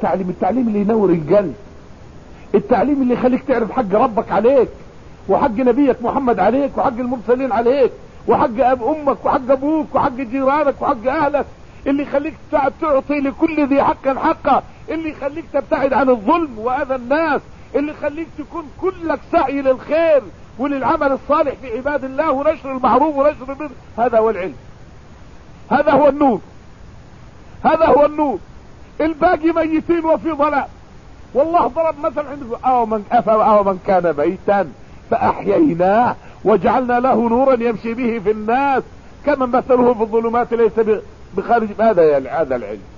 التعليم اللي ينور القلب، التعليم اللي يخليك تعرف حق ربك عليك، وحق نبيك محمد عليك، وحق المرسلين عليك، وحق امك، وحق ابوك، وحق جيرانك، وحق اهلك، اللي يخليك تعطي لكل ذي حق حقه، اللي يخليك تبتعد عن الظلم واذى الناس، اللي يخليك تكون كلك سعي للخير وللعمل الصالح في عباد الله ونشر المعروف ونشر البر. هذا هو العلم، هذا هو النور، هذا هو النور. الباقي ميتين وفي ضلال. والله ضرب مثل عنده أو من كان ميتا فأحييناه وجعلنا له نورا يمشي به في الناس كمن مثله في الظلمات ليس بخارج. هذا العلم.